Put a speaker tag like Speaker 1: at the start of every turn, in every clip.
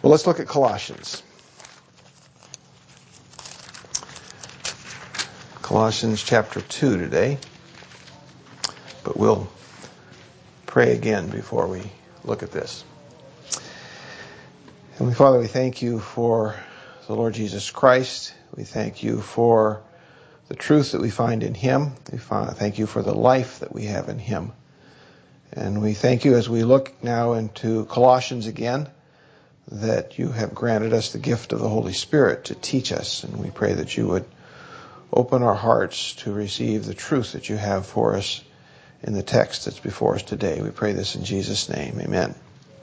Speaker 1: Well, let's look at Colossians. Colossians chapter 2 today. But we'll pray again before we look at this. Heavenly Father, we thank you for the Lord Jesus Christ. We thank you for the truth that we find in Him. We thank you for the life that we have in Him. And we thank you as we look now into Colossians again, that you have granted us the gift of the Holy Spirit to teach us. And we pray that you would open our hearts to receive the truth that you have for us in the text that's before us today. We pray this in Jesus' name. Amen.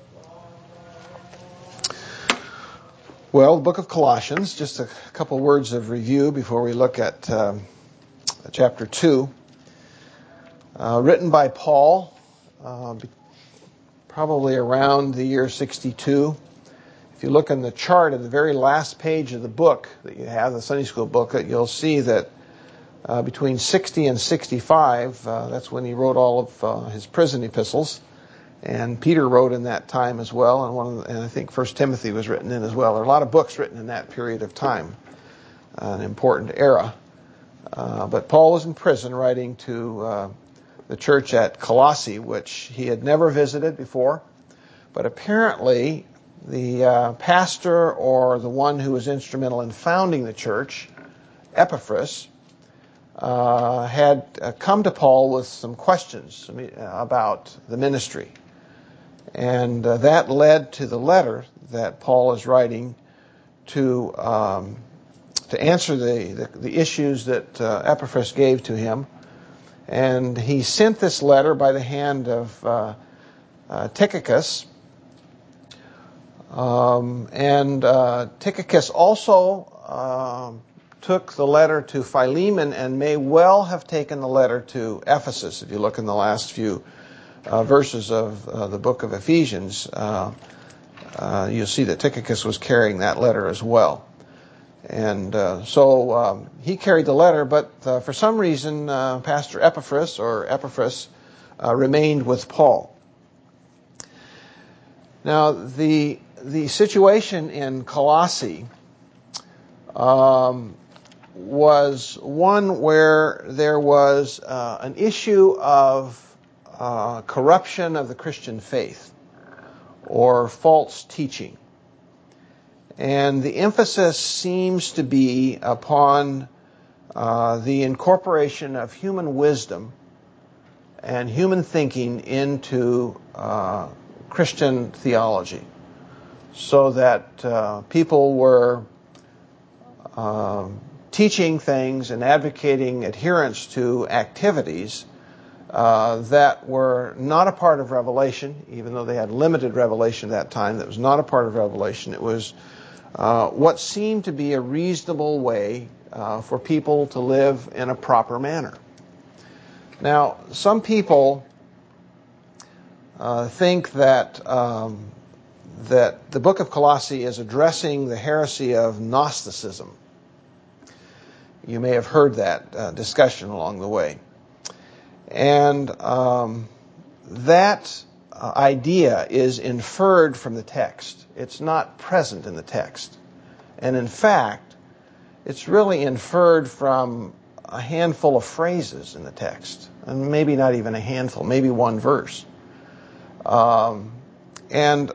Speaker 1: Well, the book of Colossians, just a couple words of review before we look at chapter 2. Written by Paul, probably around the year 62. If you look in the chart at the very last page of the book that you have, the Sunday school book, you'll see that between 60 and 65, that's when he wrote all of his prison epistles. And Peter wrote in that time as well, and I think 1 Timothy was written in as well. There are a lot of books written in that period of time, an important era. But Paul was in prison writing to the church at Colossae, which he had never visited before. But apparently the pastor or the one who was instrumental in founding the church, Epaphras, had come to Paul with some questions about the ministry. And that led to the letter that Paul is writing to answer the issues that Epaphras gave to him. And he sent this letter by the hand of Tychicus. And Tychicus also took the letter to Philemon and may well have taken the letter to Ephesus. If you look in the last few verses of the book of Ephesians, you'll see that Tychicus was carrying that letter as well. And so he carried the letter, but for some reason Pastor Epaphras remained with Paul. Now, the situation in Colossae was one where there was an issue of corruption of the Christian faith or false teaching. And the emphasis seems to be upon the incorporation of human wisdom and human thinking into Christian theology, so that people were teaching things and advocating adherence to activities that were not a part of Revelation, even though they had limited revelation at that time. That was not a part of Revelation. It was what seemed to be a reasonable way for people to live in a proper manner. Now, some people think that the book of Colossae is addressing the heresy of Gnosticism. You may have heard that discussion along the way. And that idea is inferred from the text. It's not present in the text. And in fact, it's really inferred from a handful of phrases in the text. And maybe not even a handful, maybe one verse. And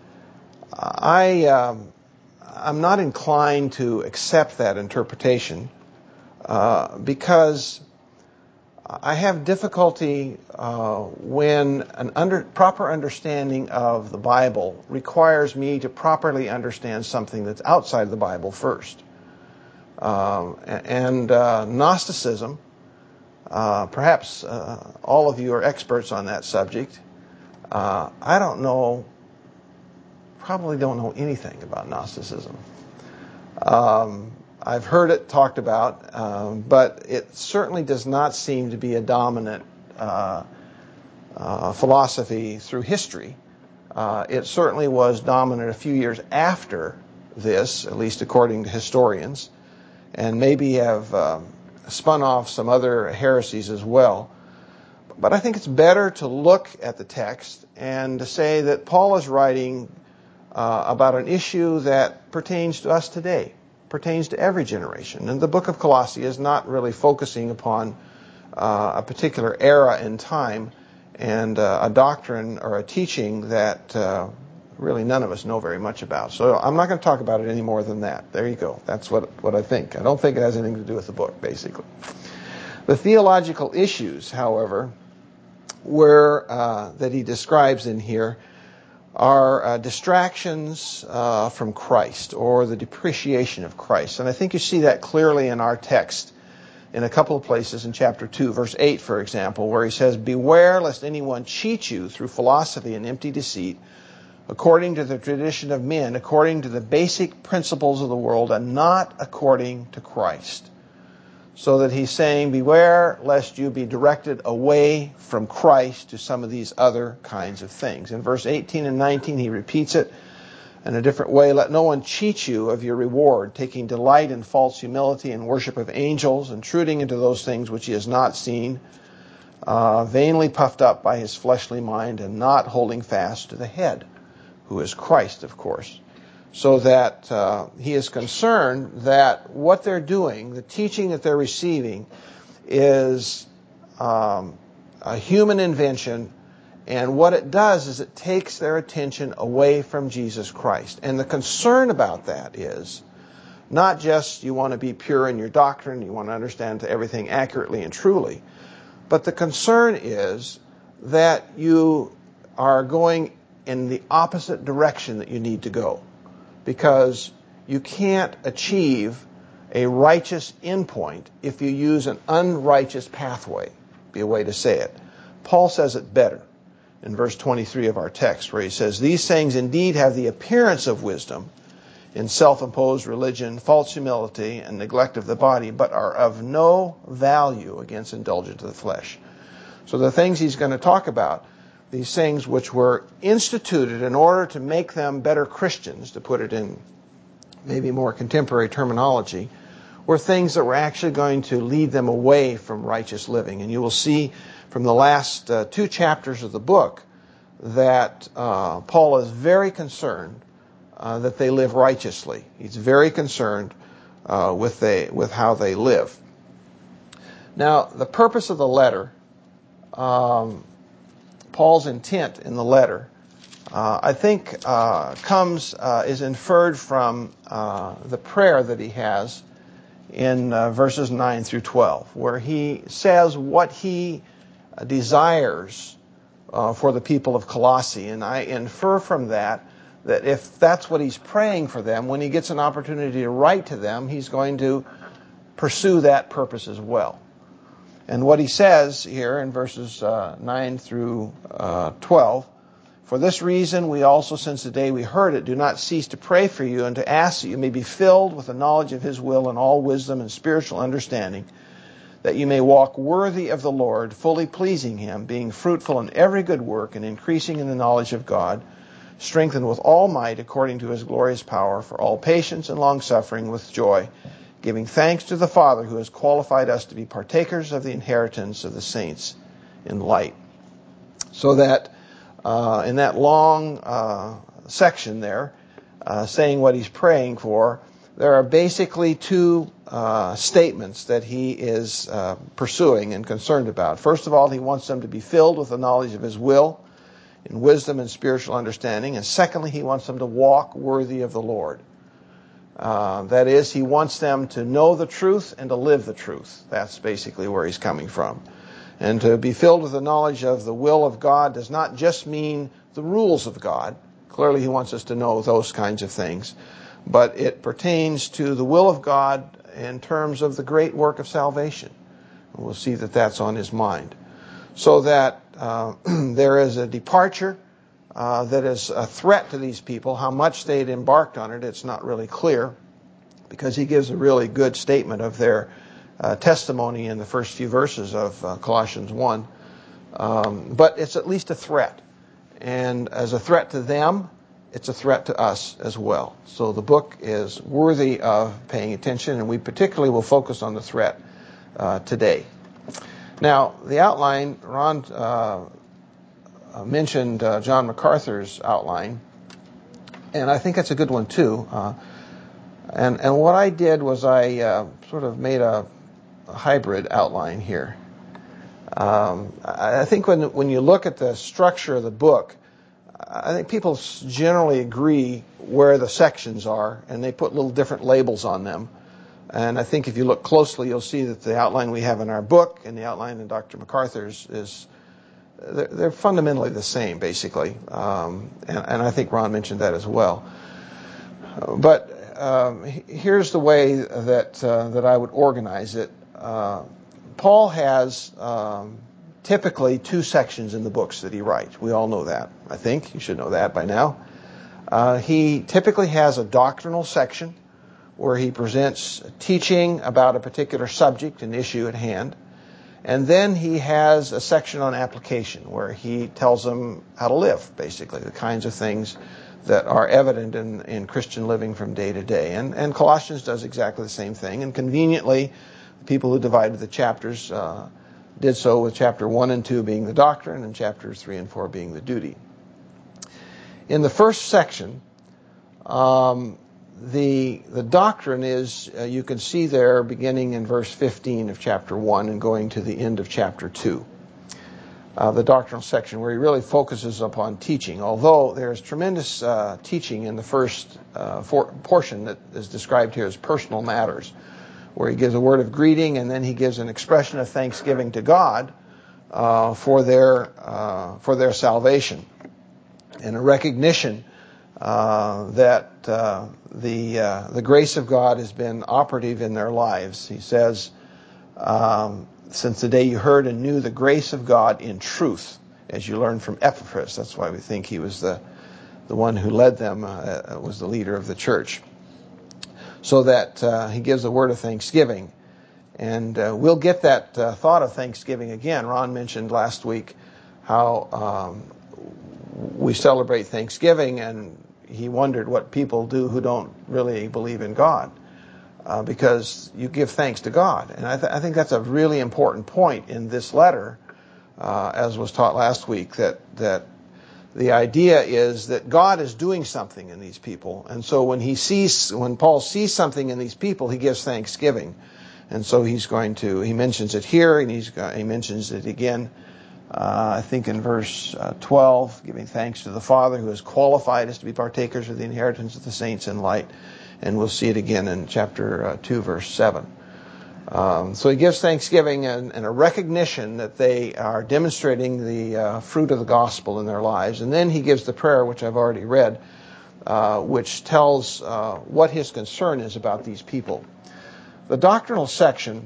Speaker 1: I'm not inclined to accept that interpretation because I have difficulty when proper understanding of the Bible requires me to properly understand something that's outside the Bible first. And Gnosticism, perhaps all of you are experts on that subject. I probably don't know anything about Gnosticism. I've heard it talked about, but it certainly does not seem to be a dominant philosophy through history. It certainly was dominant a few years after this, at least according to historians, and maybe have spun off some other heresies as well. But I think it's better to look at the text and to say that Paul is writing about an issue that pertains to us today, pertains to every generation. And the book of Colossae is not really focusing upon a particular era in time and a doctrine or a teaching that really none of us know very much about. So I'm not going to talk about it any more than that. There you go. That's what I think. I don't think it has anything to do with the book, basically. The theological issues, however, that he describes in here are distractions from Christ, or the depreciation of Christ. And I think you see that clearly in our text in a couple of places in chapter 2, verse 8, for example, where he says, "Beware lest anyone cheat you through philosophy and empty deceit, according to the tradition of men, according to the basic principles of the world, and not according to Christ." So that he's saying, beware lest you be directed away from Christ to some of these other kinds of things. In verse 18 and 19, he repeats it in a different way. "Let no one cheat you of your reward, taking delight in false humility and worship of angels, intruding into those things which he has not seen, vainly puffed up by his fleshly mind, and not holding fast to the head," who is Christ, of course. So that he is concerned that what they're doing, the teaching that they're receiving, is a human invention, and what it does is it takes their attention away from Jesus Christ. And the concern about that is not just you want to be pure in your doctrine, you want to understand everything accurately and truly, but the concern is that you are going in the opposite direction that you need to go. Because you can't achieve a righteous endpoint if you use an unrighteous pathway, be a way to say it. Paul says it better in verse 23 of our text, where he says, "These things indeed have the appearance of wisdom in self-imposed religion, false humility, and neglect of the body, but are of no value against indulgence of the flesh." So the things he's going to talk about, these things which were instituted in order to make them better Christians, to put it in maybe more contemporary terminology, were things that were actually going to lead them away from righteous living. And you will see from the last 2 chapters of the book that Paul is very concerned that they live righteously. He's very concerned with how they live. Now, the purpose of the letter, Paul's intent in the letter, I think is inferred from the prayer that he has in verses 9 through 12, where he says what he desires for the people of Colossae. And I infer from that if that's what he's praying for them, when he gets an opportunity to write to them, he's going to pursue that purpose as well. And what he says here in verses 9 through 12, "For this reason we also, since the day we heard it, do not cease to pray for you and to ask that you may be filled with the knowledge of his will and all wisdom and spiritual understanding, that you may walk worthy of the Lord, fully pleasing him, being fruitful in every good work and increasing in the knowledge of God, strengthened with all might according to his glorious power, for all patience and long-suffering with joy, giving thanks to the Father who has qualified us to be partakers of the inheritance of the saints in light." So that in that long section there, saying what he's praying for, there are basically 2 statements that he is pursuing and concerned about. First of all, he wants them to be filled with the knowledge of his will, in wisdom and spiritual understanding. And secondly, he wants them to walk worthy of the Lord. That is, he wants them to know the truth and to live the truth. That's basically where he's coming from. And to be filled with the knowledge of the will of God does not just mean the rules of God. Clearly, he wants us to know those kinds of things. But it pertains to the will of God in terms of the great work of salvation. And we'll see that that's on his mind. So that there is a departure that is a threat to these people. How much they'd embarked on it, it's not really clear, because he gives a really good statement of their testimony in the first few verses of Colossians 1. But it's at least a threat. And as a threat to them, it's a threat to us as well. So the book is worthy of paying attention, and we particularly will focus on the threat today. Now, the outline, Ron mentioned John MacArthur's outline. And I think that's a good one too. And what I did was I sort of made a hybrid outline here. I think when you look at the structure of the book, I think people generally agree where the sections are, and they put little different labels on them. And I think if you look closely, you'll see that the outline we have in our book and the outline in Dr. MacArthur's they're fundamentally the same, basically. And I think Ron mentioned that as well. But here's the way that I would organize it. Paul has typically 2 sections in the books that he writes. We all know that, I think. You should know that by now. He typically has a doctrinal section where he presents teaching about a particular subject, an issue at hand. And then he has a section on application where he tells them how to live, basically, the kinds of things that are evident in Christian living from day to day. And Colossians does exactly the same thing. And conveniently, the people who divided the chapters did so with chapter 1 and 2 being the doctrine and chapters 3 and 4 being the duty. In the first section, the doctrine is, you can see there beginning in verse 15 of chapter 1 and going to the end of chapter 2. The doctrinal section where he really focuses upon teaching, although there's tremendous teaching in the first portion that is described here as personal matters, where he gives a word of greeting and then he gives an expression of thanksgiving to God for their salvation and a recognition that the grace of God has been operative in their lives. He says, since the day you heard and knew the grace of God in truth, as you learned from Epaphras. That's why we think he was the one who led them, was the leader of the church. So that he gives a word of thanksgiving. And we'll get that thought of thanksgiving again. Ron mentioned last week how we celebrate Thanksgiving, and he wondered what people do who don't really believe in God. Because you give thanks to God. And I think that's a really important point in this letter, as was taught last week, that the idea is that God is doing something in these people. And so when Paul sees something in these people, he gives thanksgiving. And so he mentions it here, and he mentions it again, I think in verse 12, giving thanks to the Father who has qualified us to be partakers of the inheritance of the saints in light. And we'll see it again in chapter 2, verse 7. So he gives thanksgiving and a recognition that they are demonstrating the fruit of the gospel in their lives. And then he gives the prayer, which I've already read, which tells what his concern is about these people. The doctrinal section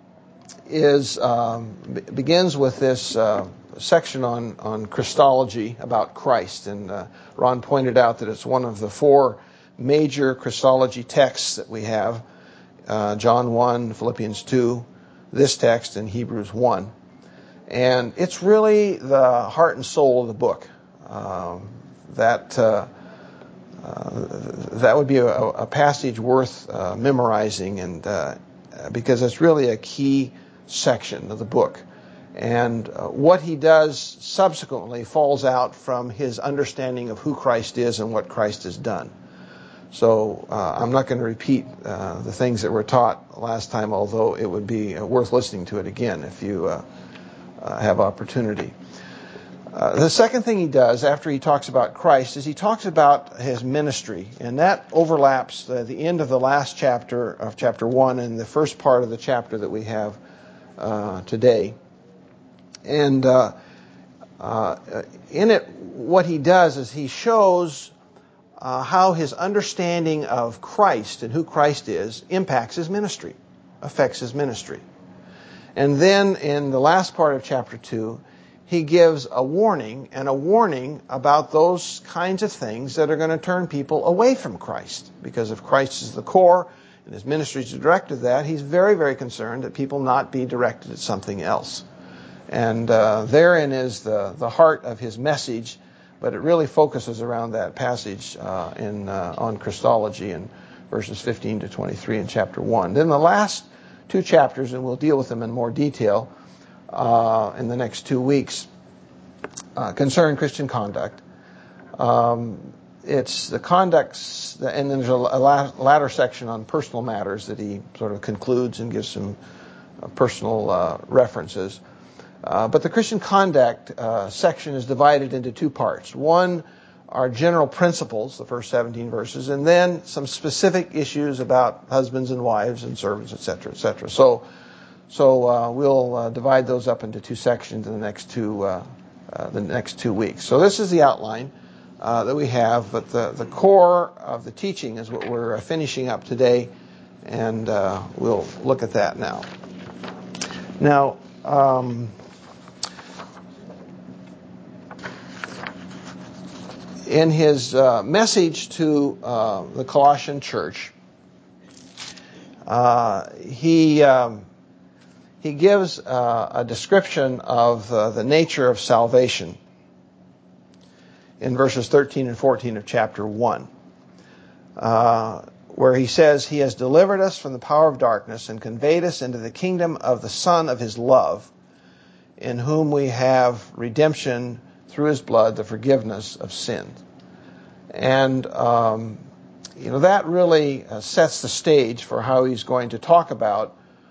Speaker 1: begins with this section on Christology, about Christ. And Ron pointed out that it's one of the 4 major Christology texts that we have, John 1, Philippians 2, this text, and Hebrews 1. And it's really the heart and soul of the book. That would be a passage worth memorizing, and because it's really a key section of the book. And what he does subsequently falls out from his understanding of who Christ is and what Christ has done. So I'm not going to repeat the things that were taught last time, although it would be worth listening to it again if you have opportunity. The second thing he does after he talks about Christ is he talks about his ministry, and that overlaps the end of the last chapter of chapter 1 and the first part of the chapter that we have today. And in it, what he does is he shows how his understanding of Christ and who Christ is impacts his ministry, affects his ministry. And then in the last part of chapter 2, he gives a warning about those kinds of things that are going to turn people away from Christ. Because if Christ is the core and his ministry is directed at that, he's very, very concerned that people not be directed at something else. And therein is the heart of his message, but it really focuses around that passage on Christology in verses 15 to 23 in chapter 1. Then the last 2 chapters, and we'll deal with them in more detail in the next 2 weeks, concern Christian conduct. it's the conducts, and then there's a latter section on personal matters that he sort of concludes and gives some personal references. But the Christian conduct section is divided into two parts. One are general principles, the first 17 verses, and then some specific issues about husbands and wives and servants, etc., etc. So we'll divide those up into two sections in the next 2 weeks. So this is the outline that we have, but the core of the teaching is what we're finishing up today, and we'll look at that now. Now, in his message to the Colossian church, he gives a description of the nature of salvation in verses 13 and 14 of chapter 1, where he says, "He has delivered us from the power of darkness and conveyed us into the kingdom of the Son of His love, in whom we have redemption through His blood, the forgiveness of sins." And that really sets the stage for how he's going to talk about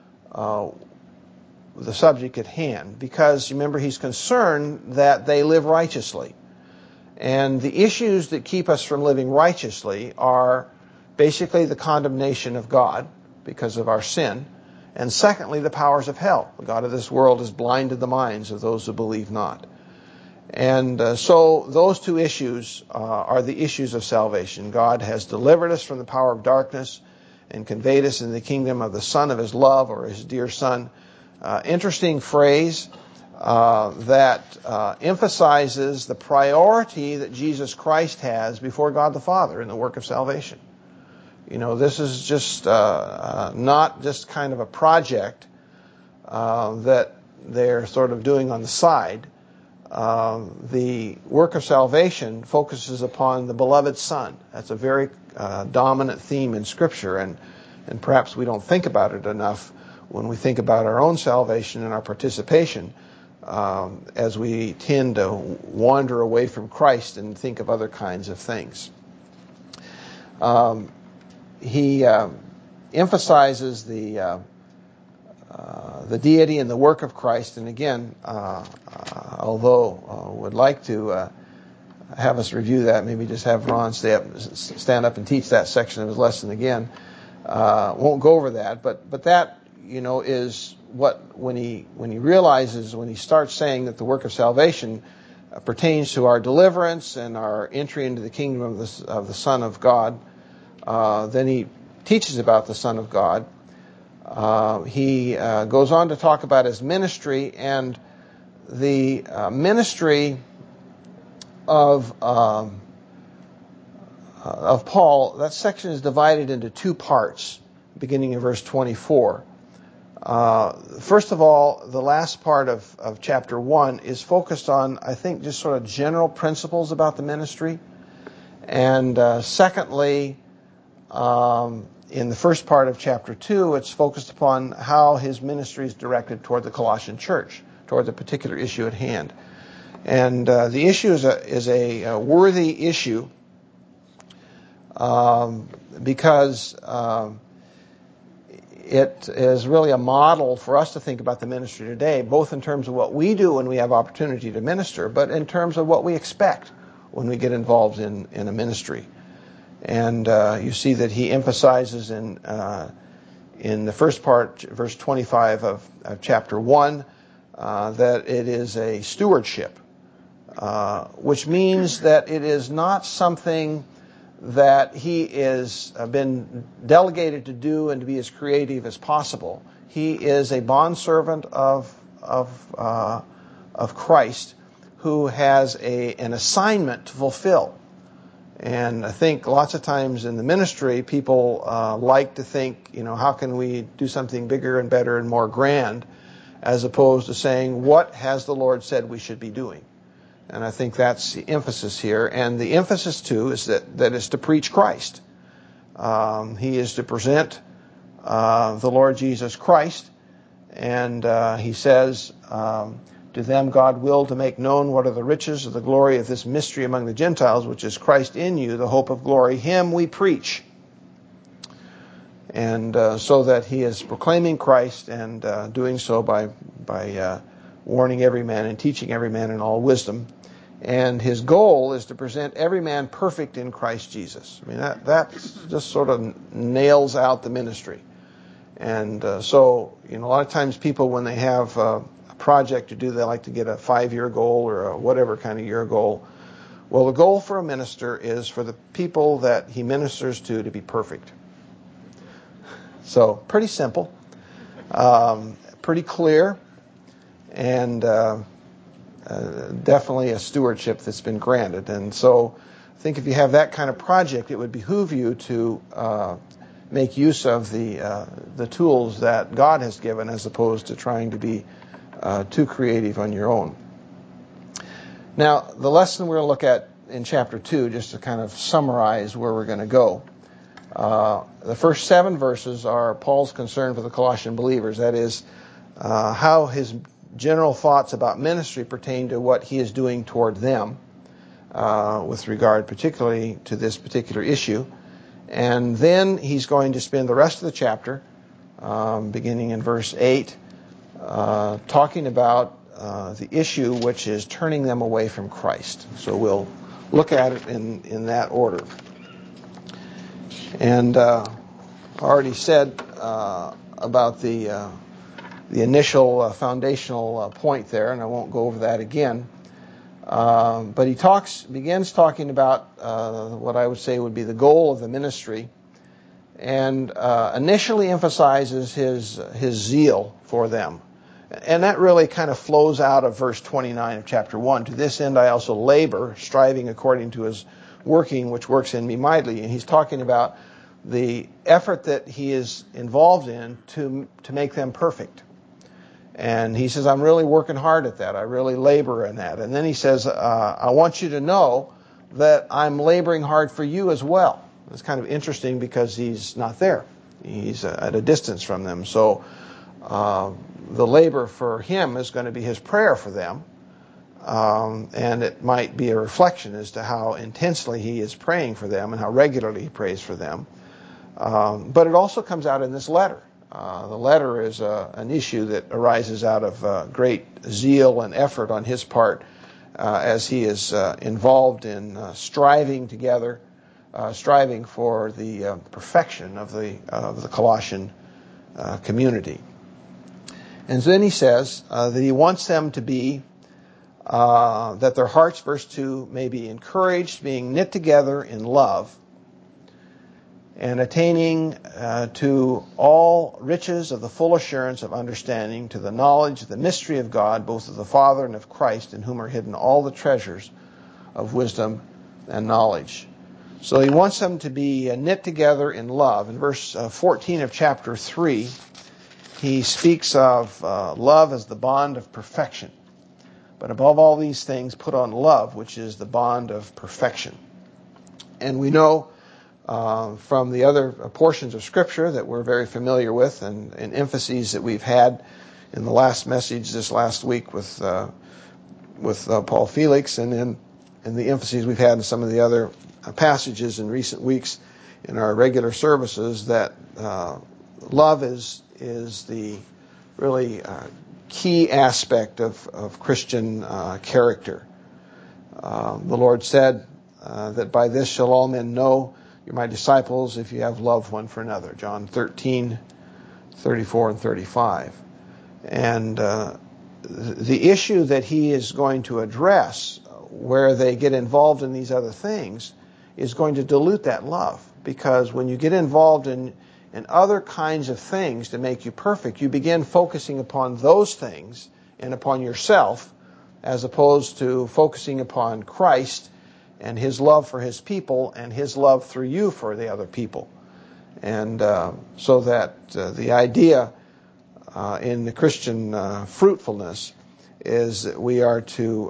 Speaker 1: the subject at hand, because remember, he's concerned that they live righteously. And the issues that keep us from living righteously are basically the condemnation of God because of our sin, and secondly, the powers of hell. The God of this world has blinded the minds of those who believe not. And so those two issues are the issues of salvation. God has delivered us from the power of darkness and conveyed us into the kingdom of the Son of His love, or His dear Son. Interesting phrase that emphasizes the priority that Jesus Christ has before God the Father in the work of salvation. This is just not just kind of a project that they're sort of doing on the side. The work of salvation focuses upon the beloved Son. That's a very dominant theme in Scripture, and perhaps we don't think about it enough when we think about our own salvation and our participation, as we tend to wander away from Christ and think of other kinds of things. He emphasizes the deity and the work of Christ, and again, although would like to have us review that, maybe just have Ron stand up and teach that section of his lesson again. Won't go over that, but that is what when he starts saying that the work of salvation pertains to our deliverance and our entry into the kingdom of the Son of God. Then he teaches about the Son of God. He goes on to talk about his ministry, and the ministry of Paul. That section is divided into two parts, beginning in verse 24. First of all, the last part of chapter 1 is focused on, I think, just sort of general principles about the ministry. And secondly, in the first part of chapter 2, it's focused upon how his ministry is directed toward the Colossian church, toward the particular issue at hand. And the issue is a worthy issue because it is really a model for us to think about the ministry today, both in terms of what we do when we have opportunity to minister, but in terms of what we expect when we get involved in a ministry. And you see that he emphasizes in the first part, verse 25 of chapter 1, that it is a stewardship, which means that it is not something that he is been delegated to do and to be as creative as possible. He is a bondservant of Christ who has an assignment to fulfill. And I think lots of times in the ministry, people like to think, how can we do something bigger and better and more grand, as opposed to saying, what has the Lord said we should be doing? And I think that's the emphasis here. And the emphasis, too, is that is to preach Christ. He is to present the Lord Jesus Christ. And he says, to To them God willed to make known what are the riches of the glory of this mystery among the Gentiles, which is Christ in you, the hope of glory. Him we preach. And so that he is proclaiming Christ and doing so by warning every man and teaching every man in all wisdom. And his goal is to present every man perfect in Christ Jesus. I mean, that just sort of nails out the ministry. And so, a lot of times people, when they have a project to do, they like to get a 5-year goal or a whatever kind of year goal. Well, the goal for a minister is for the people that he ministers to be perfect. So, pretty simple, pretty clear, and definitely a stewardship that's been granted. And so I think if you have that kind of project, it would behoove you to make use of the tools that God has given, as opposed to trying to be too creative on your own. Now, the lesson we're going to look at in chapter 2, just to kind of summarize where we're going to go. The first 7 verses are Paul's concern for the Colossian believers. That is, how his general thoughts about ministry pertain to what he is doing toward them, with regard particularly to this particular issue. And then he's going to spend the rest of the chapter, beginning in verse 8, talking about the issue which is turning them away from Christ. So we'll look at it in that order. And I already said about the initial foundational point there, and I won't go over that again. But he begins talking about what I would say would be the goal of the ministry, and initially emphasizes his zeal for them. And that really kind of flows out of verse 29 of chapter 1. To this end I also labor, striving according to his working, which works in me mightily. And he's talking about the effort that he is involved in to make them perfect. And he says, I'm really working hard at that. I really labor in that. And then he says, I want you to know that I'm laboring hard for you as well. It's kind of interesting because he's not there. He's at a distance from them. So the labor for him is going to be his prayer for them. And it might be a reflection as to how intensely he is praying for them and how regularly he prays for them. But it also comes out in this letter. The letter is an issue that arises out of great zeal and effort on his part as he is involved in striving together, striving for the perfection of the Colossian community. And then he says that he wants them to be, that their hearts, verse 2, may be encouraged, being knit together in love, and attaining to all riches of the full assurance of understanding, to the knowledge of the mystery of God, both of the Father and of Christ, in whom are hidden all the treasures of wisdom and knowledge. So he wants them to be knit together in love. In verse 14 of chapter 3, he speaks of love as the bond of perfection. But above all these things, put on love, which is the bond of perfection. And we know from the other portions of Scripture that we're very familiar with, and emphases that we've had in the last message this last week with Paul Felix, and in the emphases we've had in some of the other passages in recent weeks in our regular services, that love is the really key aspect of Christian character. The Lord said that by this shall all men know you're my disciples if you have love one for another. John 13, 34 and 35. And the issue that he is going to address, where they get involved in these other things, is going to dilute that love. Because when you get involved in other kinds of things to make you perfect, you begin focusing upon those things and upon yourself, as opposed to focusing upon Christ and his love for his people and his love through you for the other people. And so that the idea in the Christian fruitfulness is that we are to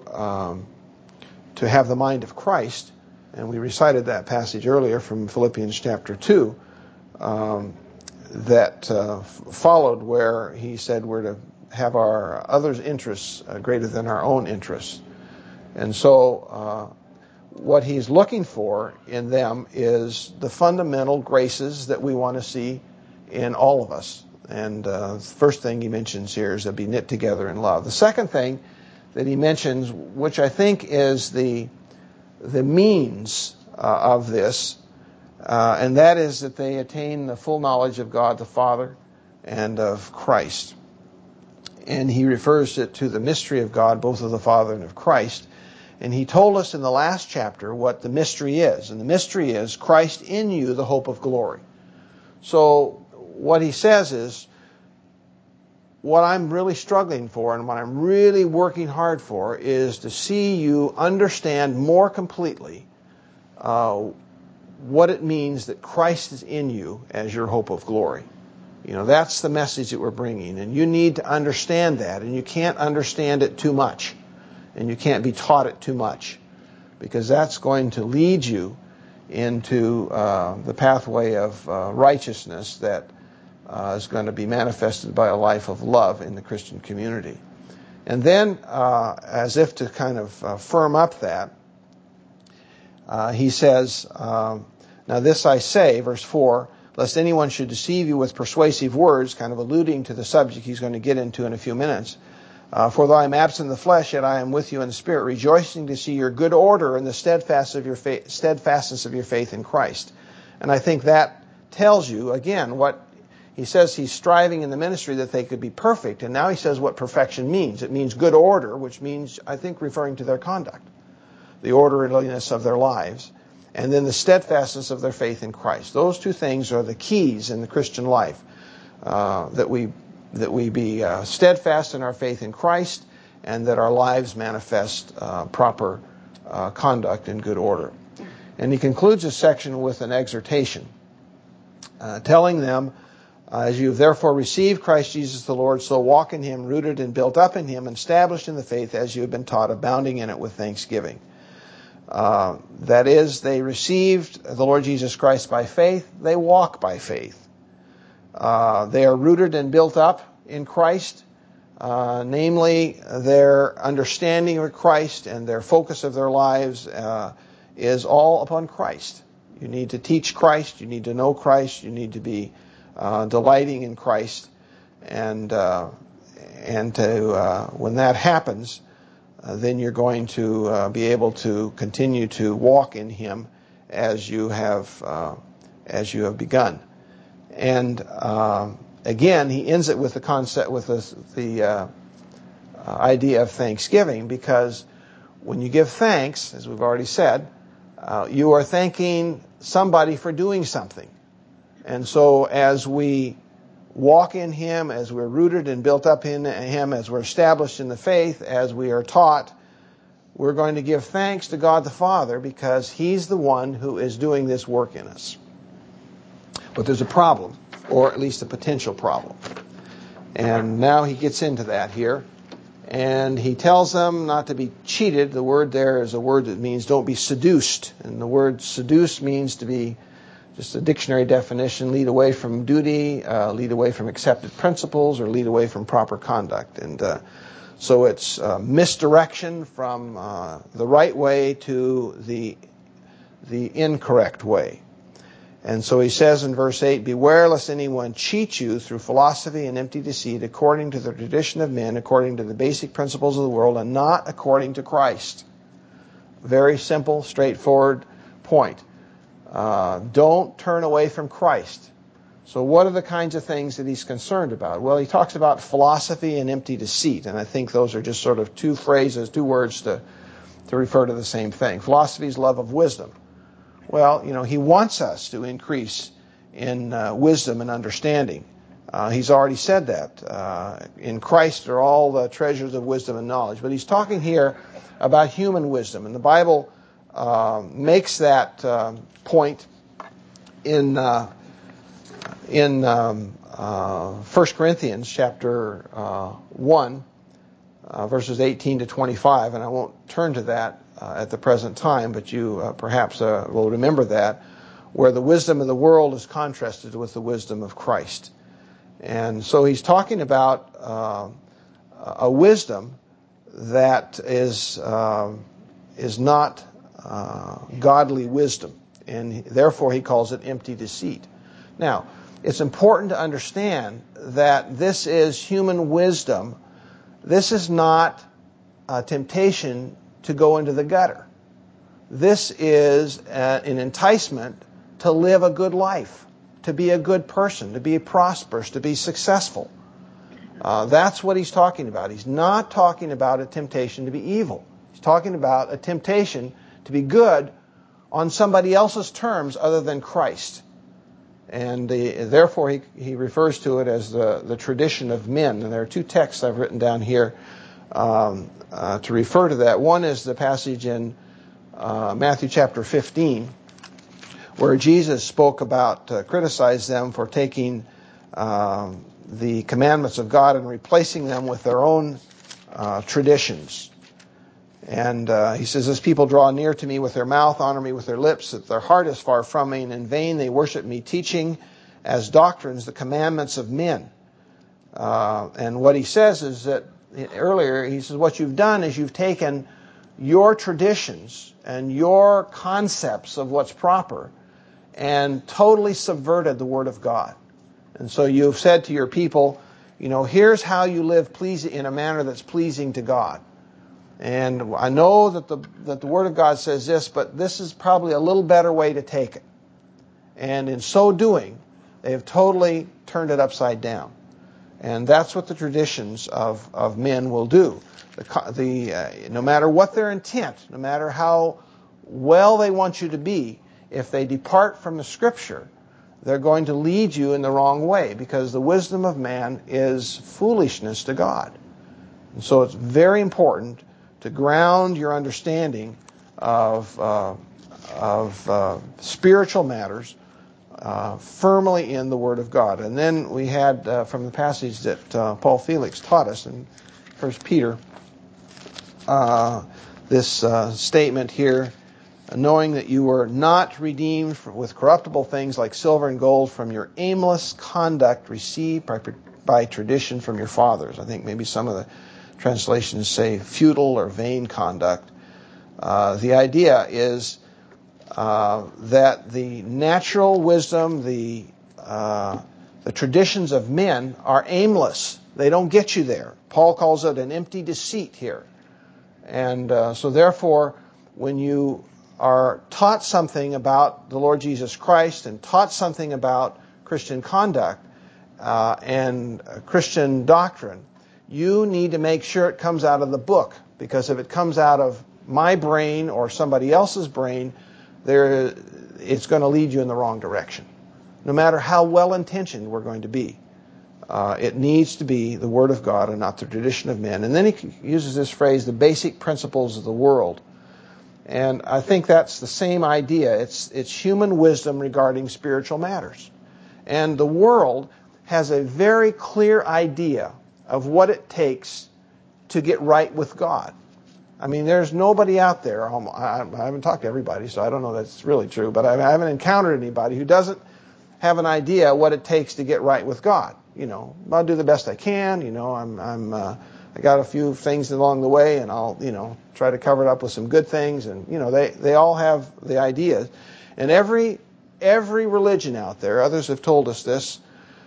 Speaker 1: have the mind of Christ. And we recited that passage earlier from Philippians chapter 2 that followed, where he said we're to have our others' interests greater than our own interests. And so what he's looking for in them is the fundamental graces that we want to see in all of us. And the first thing he mentions here is to be knit together in love. The second thing that he mentions, which I think is the means of this, and that is that they attain the full knowledge of God the Father and of Christ. And he refers it to the mystery of God, both of the Father and of Christ. And he told us in the last chapter what the mystery is. And the mystery is Christ in you, the hope of glory. So what he says is, what I'm really struggling for and what I'm really working hard for is to see you understand more completely what it means that Christ is in you as your hope of glory. You know, that's the message that we're bringing. And you need to understand that. And you can't understand it too much. And you can't be taught it too much. Because that's going to lead you into the pathway of righteousness that is going to be manifested by a life of love in the Christian community. And then, as if to kind of firm up that, he says, now this I say, verse 4, lest anyone should deceive you with persuasive words, kind of alluding to the subject he's going to get into in a few minutes. For though I am absent in the flesh, yet I am with you in the spirit, rejoicing to see your good order and the steadfastness of your faith in Christ. And I think that tells you, again, what he says he's striving in the ministry that they could be perfect. And now he says what perfection means. It means good order, which means, I think, referring to their conduct, the orderliness of their lives, and then the steadfastness of their faith in Christ. Those two things are the keys in the Christian life, that we be steadfast in our faith in Christ, and that our lives manifest proper conduct in good order. And he concludes this section with an exhortation, telling them, as you have therefore received Christ Jesus the Lord, so walk in him, rooted and built up in him, and established in the faith as you have been taught, abounding in it with thanksgiving. That is, they received the Lord Jesus Christ by faith. They walk by faith. They are rooted and built up in Christ, namely their understanding of Christ and their focus of their lives is all upon Christ. You need to teach Christ. You need to know Christ. You need to be delighting in Christ, and when that happens, then you're going to be able to continue to walk in him as you have begun. And again, he ends it with the concept, with the idea of thanksgiving, because when you give thanks, as we've already said, you are thanking somebody for doing something. And so as we walk in him, as we're rooted and built up in him, as we're established in the faith, as we are taught, we're going to give thanks to God the Father because he's the one who is doing this work in us. But there's a problem, or at least a potential problem. And now he gets into that here. And he tells them not to be cheated. The word there is a word that means don't be seduced. And the word seduce means to be, just a dictionary definition, lead away from duty, lead away from accepted principles, or lead away from proper conduct. And so it's misdirection from the right way to the incorrect way. And so he says in verse 8, beware lest anyone cheat you through philosophy and empty deceit, according to the tradition of men, according to the basic principles of the world, and not according to Christ. Very simple, straightforward point. Don't turn away from Christ. So what are the kinds of things that he's concerned about? Well, he talks about philosophy and empty deceit, and I think those are just sort of two words to refer to the same thing. Philosophy is love of wisdom. Well, he wants us to increase in wisdom and understanding. He's already said that. In Christ are all the treasures of wisdom and knowledge. But he's talking here about human wisdom, and the Bible makes that point in 1 Corinthians chapter 1, verses 18 to 25, and I won't turn to that at the present time, but you perhaps will remember that, where the wisdom of the world is contrasted with the wisdom of Christ. And so he's talking about a wisdom that is not godly wisdom, and therefore he calls it empty deceit. Now, it's important to understand that this is human wisdom. This is not a temptation to go into the gutter. This is an enticement to live a good life, to be a good person, to be prosperous, to be successful. That's what he's talking about. He's not talking about a temptation to be evil. He's talking about a temptation to be good on somebody else's terms other than Christ. And therefore he refers to it as the tradition of men. And there are two texts I've written down here to refer to that. One is the passage in Matthew chapter 15, where Jesus spoke about, criticized them for taking the commandments of God and replacing them with their own traditions. And he says, "As people draw near to me with their mouth, honor me with their lips, that their heart is far from me, and in vain they worship me, teaching as doctrines the commandments of men." And what he says is that, earlier, he says, what you've done is you've taken your traditions and your concepts of what's proper and totally subverted the Word of God. And so you've said to your people, here's how you live in a manner that's pleasing to God. And I know that the Word of God says this, but this is probably a little better way to take it. And in so doing, they have totally turned it upside down. And that's what the traditions of men will do. No matter what their intent, no matter how well they want you to be, if they depart from the Scripture, they're going to lead you in the wrong way, because the wisdom of man is foolishness to God. And so it's very important to ground your understanding of spiritual matters firmly in the Word of God. And then we had from the passage that Paul Felix taught us in 1 Peter, this statement here, knowing that you were not redeemed with corruptible things like silver and gold from your aimless conduct received by tradition from your fathers. I think maybe some of the translations say futile or vain conduct. The idea is that the natural wisdom, the traditions of men are aimless. They don't get you there. Paul calls it an empty deceit here. And so therefore, when you are taught something about the Lord Jesus Christ and taught something about Christian conduct and Christian doctrine, you need to make sure it comes out of the book, because if it comes out of my brain or somebody else's brain, it's going to lead you in the wrong direction. No matter how well-intentioned we're going to be, it needs to be the Word of God and not the tradition of men. And then he uses this phrase, the basic principles of the world. And I think that's the same idea. It's human wisdom regarding spiritual matters. And the world has a very clear idea of what it takes to get right with God. I mean, there's nobody out there, I haven't talked to everybody, so I don't know that's really true, but I haven't encountered anybody who doesn't have an idea what it takes to get right with God. I'll do the best I can, I got a few things along the way, and I'll, try to cover it up with some good things, and, they all have the ideas. And every religion out there, others have told us this,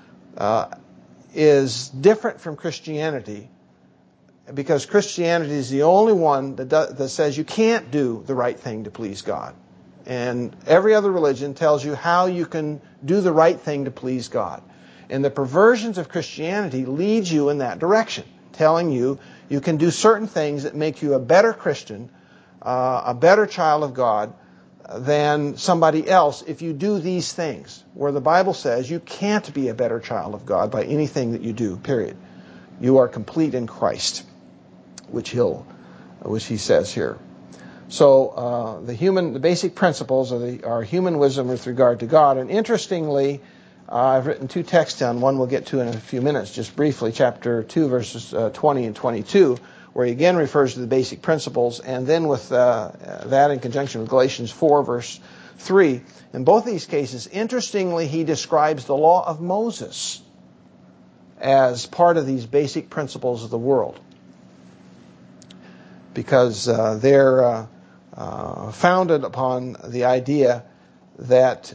Speaker 1: is different from Christianity, because Christianity is the only one that says you can't do the right thing to please God. And every other religion tells you how you can do the right thing to please God. And the perversions of Christianity lead you in that direction, telling you you can do certain things that make you a better Christian, a better child of God than somebody else if you do these things, where the Bible says you can't be a better child of God by anything that you do, period. You are complete in Christ, which he says here. So the basic principles are human wisdom with regard to God. And interestingly, I've written two texts down. One we'll get to in a few minutes, just briefly, chapter 2, verses 20 and 22, where he again refers to the basic principles, and then with that in conjunction with Galatians 4, verse 3. In both these cases, interestingly, he describes the law of Moses as part of these basic principles of the world. because they're founded upon the idea that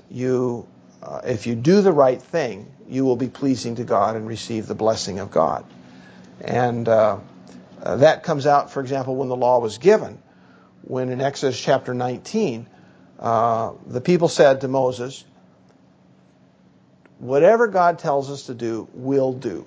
Speaker 1: if you do the right thing, you will be pleasing to God and receive the blessing of God. And that comes out, for example, when the law was given, when in Exodus chapter 19, the people said to Moses, whatever God tells us to do, we'll do.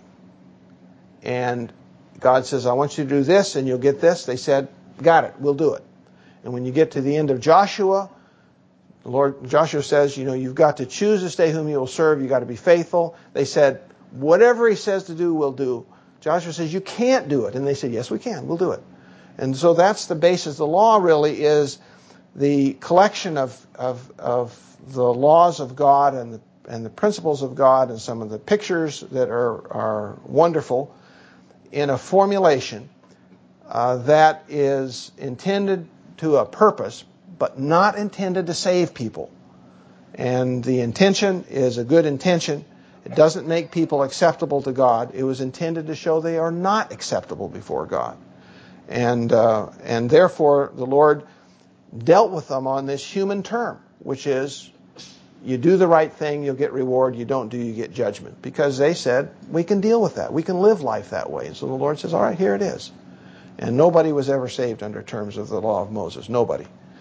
Speaker 1: And God says, I want you to do this and you'll get this. They said, got it, we'll do it. And when you get to the end of Joshua, Joshua says, you've got to choose this day whom you will serve. You've got to be faithful. They said, whatever he says to do, we'll do. Joshua says, you can't do it. And they said, yes, we can. We'll do it. And so that's the basis. The law really is the collection of the laws of God and the principles of God and some of the pictures that are wonderful in a formulation that is intended to a purpose, but not intended to save people. And the intention is a good intention. It doesn't make people acceptable to God. It was intended to show they are not acceptable before God. And therefore, the Lord dealt with them on this human term, which is, you do the right thing, you'll get reward. You don't do, you get judgment. Because they said, we can deal with that. We can live life that way. And so the Lord says, all right, here it is. And nobody was ever saved under terms of the law of Moses. Nobody.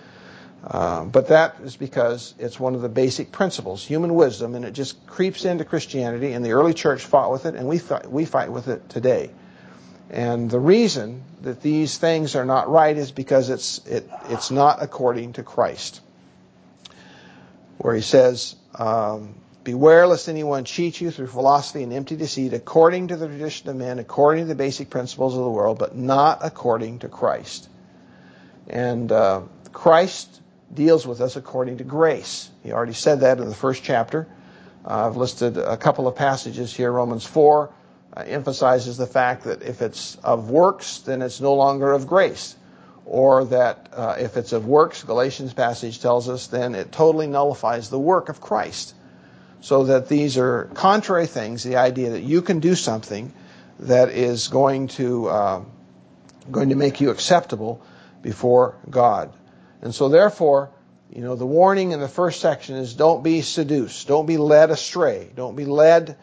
Speaker 1: But that is because it's one of the basic principles, human wisdom, and it just creeps into Christianity, and the early church fought with it, and we fight with it today. And the reason that these things are not right is because it's not according to Christ. Where he says, beware lest anyone cheat you through philosophy and empty deceit, according to the tradition of men, according to the basic principles of the world, but not according to Christ. And Christ deals with us according to grace. He already said that in the first chapter. I've listed a couple of passages here. Romans 4 emphasizes the fact that if it's of works, then it's no longer of grace. Or that if it's of works, Galatians passage tells us, then it totally nullifies the work of Christ. So that these are contrary things, the idea that you can do something that is going to make you acceptable before God. And so therefore, the warning in the first section is don't be seduced, don't be led astray, don't be led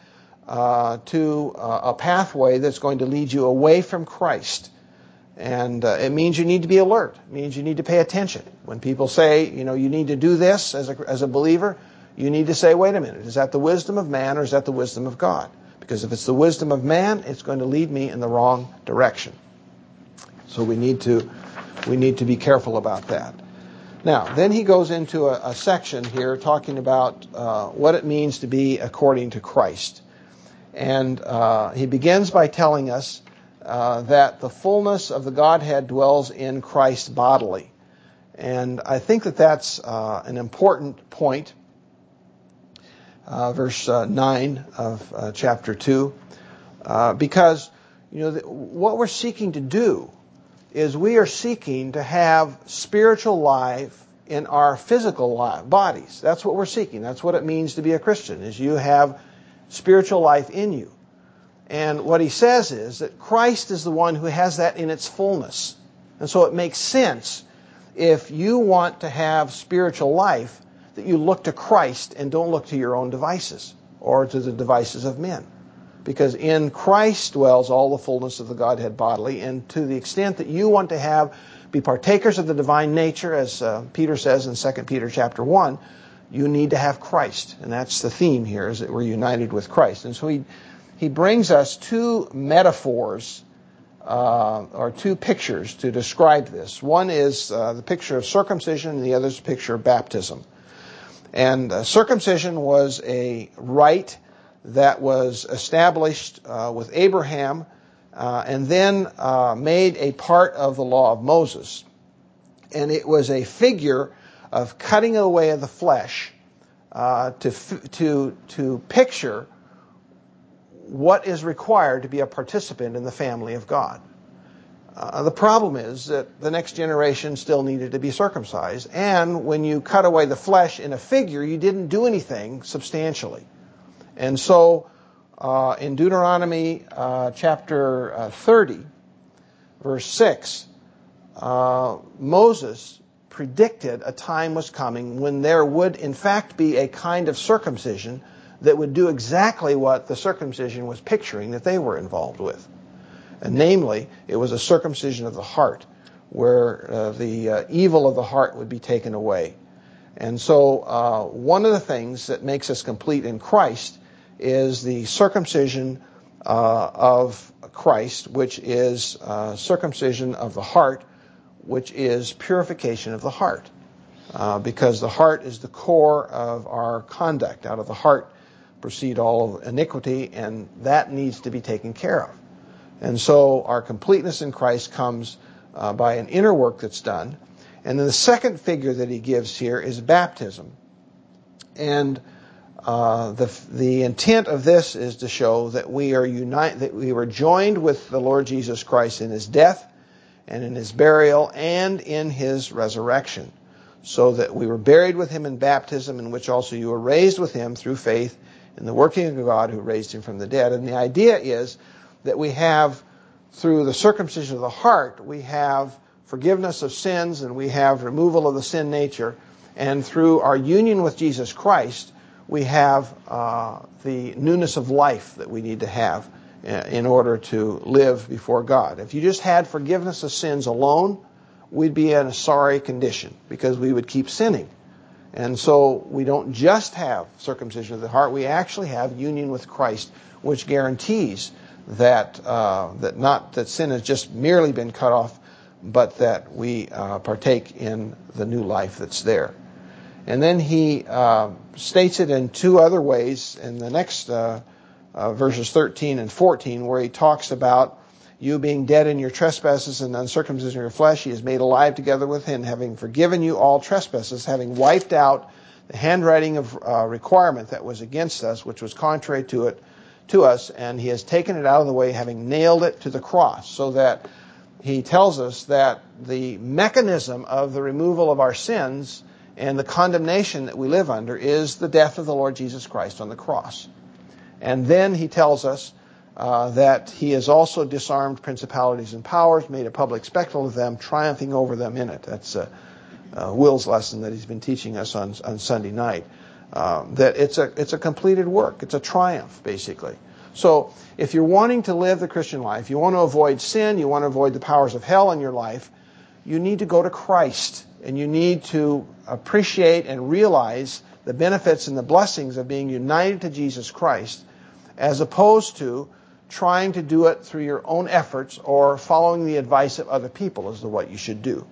Speaker 1: to a pathway that's going to lead you away from Christ. And it means you need to be alert. It means you need to pay attention. When people say, you need to do this as a believer, you need to say, wait a minute, is that the wisdom of man or is that the wisdom of God? Because if it's the wisdom of man, it's going to lead me in the wrong direction. So we need to be careful about that. Now, then he goes into a section here talking about what it means to be according to Christ. And he begins by telling us that the fullness of the Godhead dwells in Christ bodily. And I think that that's an important point. Verse 9 of chapter 2. Because, what we're seeking to do is we are seeking to have spiritual life in our physical bodies. That's what we're seeking. That's what it means to be a Christian, is you have spiritual life in you. And what he says is that Christ is the one who has that in its fullness. And so it makes sense, if you want to have spiritual life, that you look to Christ and don't look to your own devices or to the devices of men. Because in Christ dwells all the fullness of the Godhead bodily, and to the extent that you want to be partakers of the divine nature, as Peter says in 2 Peter chapter 1, you need to have Christ. And that's the theme here, is that we're united with Christ. And so he brings us two metaphors, or two pictures to describe this. One is the picture of circumcision, and the other is a picture of baptism. And circumcision was a rite that was established with Abraham and then made a part of the law of Moses. And it was a figure of cutting away of the flesh to picture what is required to be a participant in the family of God. The problem is that the next generation still needed to be circumcised, and when you cut away the flesh in a figure, you didn't do anything substantially. And so in Deuteronomy chapter 30, verse 6, Moses predicted a time was coming when there would in fact be a kind of circumcision that would do exactly what the circumcision was picturing that they were involved with. And namely, it was a circumcision of the heart, where the evil of the heart would be taken away. And so one of the things that makes us complete in Christ is the circumcision of Christ, which is circumcision of the heart, which is purification of the heart. Because the heart is the core of our conduct. Out of the heart proceed all of iniquity, and that needs to be taken care of. And so our completeness in Christ comes by an inner work that's done. And then the second figure that he gives here is baptism. And the intent of this is to show that we are that we were joined with the Lord Jesus Christ in his death and in his burial and in his resurrection, so that we were buried with him in baptism, in which also you were raised with him through faith in the working of God who raised him from the dead. And the idea is that we have, through the circumcision of the heart, we have forgiveness of sins and we have removal of the sin nature. And through our union with Jesus Christ, we have the newness of life that we need to have in order to live before God. If you just had forgiveness of sins alone, we'd be in a sorry condition because we would keep sinning. And so we don't just have circumcision of the heart, we actually have union with Christ, which guarantees that that sin has just merely been cut off, but that we partake in the new life that's there. And then he states it in two other ways in the next verses 13 and 14, where he talks about you being dead in your trespasses and uncircumcision of your flesh. He is made alive together with him, having forgiven you all trespasses, having wiped out the handwriting of requirement that was against us, which was contrary to us, and he has taken it out of the way, having nailed it to the cross. So that he tells us that the mechanism of the removal of our sins and the condemnation that we live under is the death of the Lord Jesus Christ on the cross. And then he tells us that he has also disarmed principalities and powers, made a public spectacle of them, triumphing over them in it. That's Will's lesson that he's been teaching us on Sunday night. That it's a completed work. It's a triumph, basically. So if you're wanting to live the Christian life, you want to avoid sin, you want to avoid the powers of hell in your life, you need to go to Christ. And you need to appreciate and realize the benefits and the blessings of being united to Jesus Christ, as opposed to trying to do it through your own efforts or following the advice of other people as to what you should do.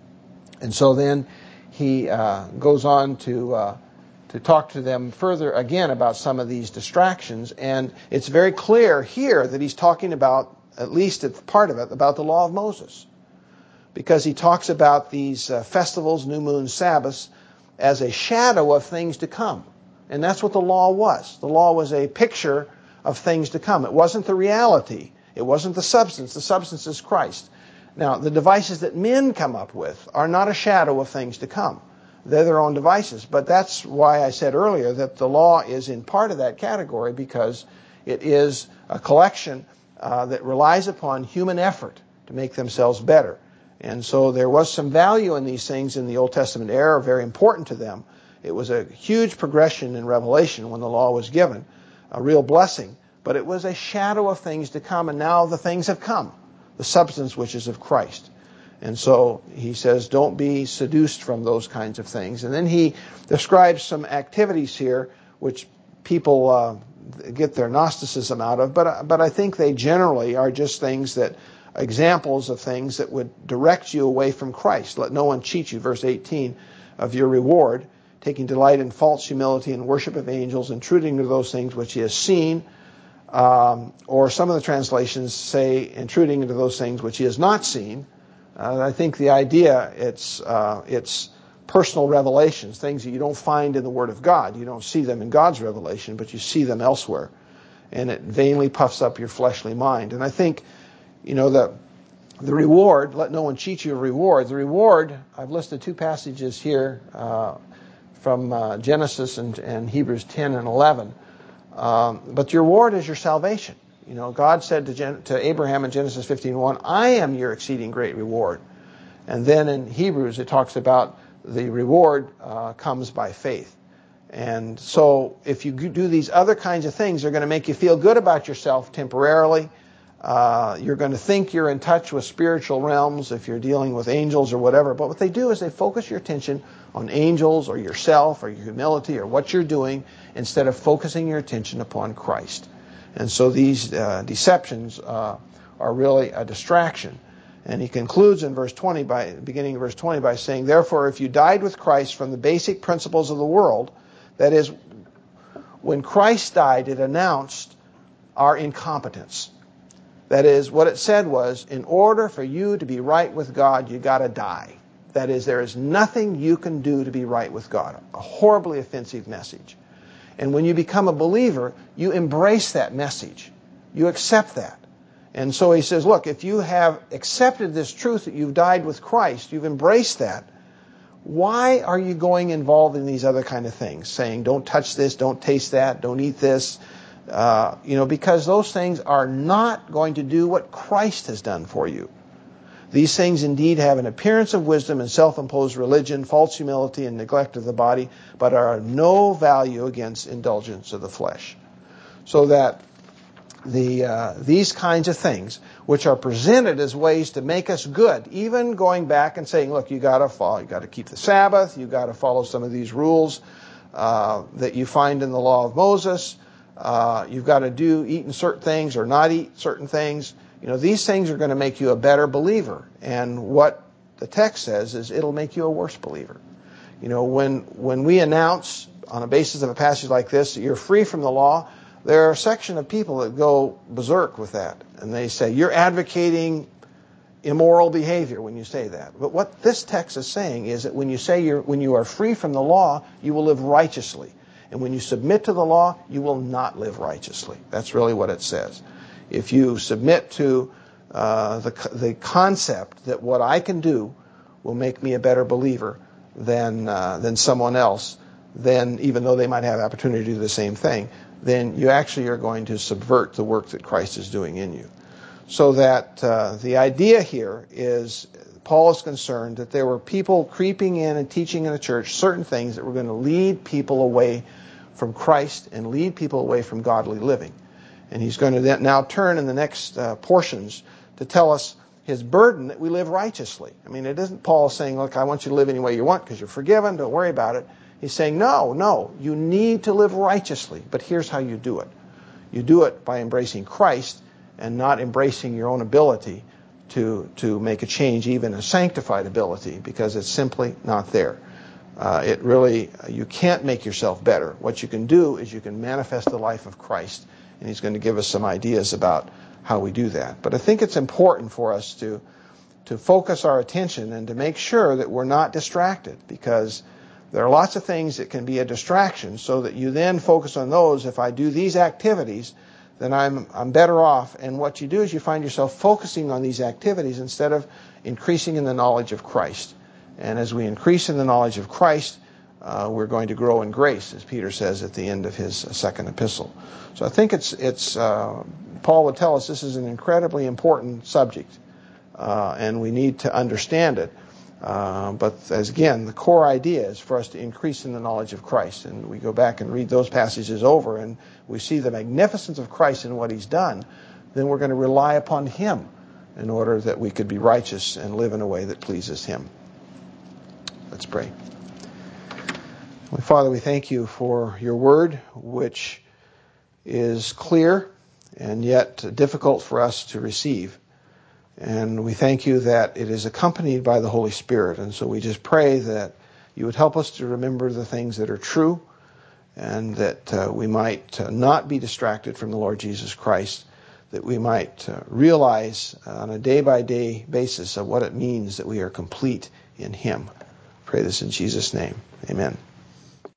Speaker 1: And so then he goes on to talk to them further again about some of these distractions. And it's very clear here that he's talking about, at least at part of it, about the law of Moses. Because he talks about these festivals, new moon, Sabbaths, as a shadow of things to come. And that's what the law was. The law was a picture of things to come. It wasn't the reality. It wasn't the substance. The substance is Christ. Now, the devices that men come up with are not a shadow of things to come. They're their own devices. But that's why I said earlier that the law is in part of that category, because it is a collection that relies upon human effort to make themselves better. And so there was some value in these things in the Old Testament era, very important to them. It was a huge progression in Revelation when the law was given, a real blessing. But it was a shadow of things to come, and now the things have come, the substance which is of Christ. And so he says, don't be seduced from those kinds of things. And then he describes some activities here which people get their Gnosticism out of, but I think they generally are just things that examples of things that would direct you away from Christ. Let no one cheat you, verse 18, of your reward, taking delight in false humility and worship of angels, intruding into those things which he has seen. Or some of the translations say intruding into those things which he has not seen. I think the idea, it's personal revelations, things that you don't find in the Word of God. You don't see them in God's revelation, but you see them elsewhere. And it vainly puffs up your fleshly mind. And I think, the reward, let no one cheat you of reward. The reward, I've listed two passages here from Genesis and Hebrews 10 and 11. But your reward is your salvation. God said to Abraham in Genesis 15:1, I am your exceeding great reward. And then in Hebrews it talks about the reward comes by faith. And so if you do these other kinds of things, they're going to make you feel good about yourself temporarily. You're going to think you're in touch with spiritual realms if you're dealing with angels or whatever. But what they do is they focus your attention on angels or yourself or your humility or what you're doing instead of focusing your attention upon Christ. And so these deceptions are really a distraction. And he concludes in beginning of verse 20 by saying, therefore, if you died with Christ from the basic principles of the world, that is, when Christ died, it announced our incompetence. That is, what it said was, in order for you to be right with God, you got to die. That is, there is nothing you can do to be right with God. A horribly offensive message. And when you become a believer, you embrace that message. You accept that. And so he says, look, if you have accepted this truth that you've died with Christ, you've embraced that, why are you going involved in these other kind of things? Saying, don't touch this, don't taste that, don't eat this. Because those things are not going to do what Christ has done for you. These things indeed have an appearance of wisdom and self-imposed religion, false humility and neglect of the body, but are of no value against indulgence of the flesh. So that these kinds of things, which are presented as ways to make us good, even going back and saying, look, you got to keep the Sabbath, you got to follow some of these rules that you find in the law of Moses, you've got to eat certain things or not eat certain things. These things are going to make you a better believer. And what the text says is it'll make you a worse believer. When we announce on a basis of a passage like this that you're free from the law, there are a section of people that go berserk with that. And they say, you're advocating immoral behavior when you say that. But what this text is saying is that when you are free from the law, you will live righteously. And when you submit to the law, you will not live righteously. That's really what it says. If you submit to the concept that what I can do will make me a better believer than someone else, then even though they might have opportunity to do the same thing, then you actually are going to subvert the work that Christ is doing in you. So that the idea here is Paul is concerned that there were people creeping in and teaching in the church certain things that were going to lead people away from Christ and lead people away from godly living. And he's going to now turn in the next portions to tell us his burden that we live righteously. I mean, it isn't Paul saying, look, I want you to live any way you want because you're forgiven, don't worry about it. He's saying, no, you need to live righteously, but here's how you do it. You do it by embracing Christ and not embracing your own ability to make a change, even a sanctified ability, because it's simply not there. You can't make yourself better. What you can do is you can manifest the life of Christ, and he's going to give us some ideas about how we do that. But I think it's important for us to focus our attention and to make sure that we're not distracted, because there are lots of things that can be a distraction, so that you then focus on those. If I do these activities, then I'm better off. And what you do is you find yourself focusing on these activities instead of increasing in the knowledge of Christ. And as we increase in the knowledge of Christ, we're going to grow in grace, as Peter says at the end of his second epistle. So I think Paul would tell us this is an incredibly important subject, and we need to understand it. But again, the core idea is for us to increase in the knowledge of Christ. And we go back and read those passages over, and we see the magnificence of Christ and what he's done. Then we're going to rely upon him in order that we could be righteous and live in a way that pleases him. Let's pray. Father, we thank you for your word, which is clear and yet difficult for us to receive. And we thank you that it is accompanied by the Holy Spirit. And so we just pray that you would help us to remember the things that are true, and that we might not be distracted from the Lord Jesus Christ, that we might realize on a day-by-day basis of what it means that we are complete in him. Pray this in Jesus' name. Amen.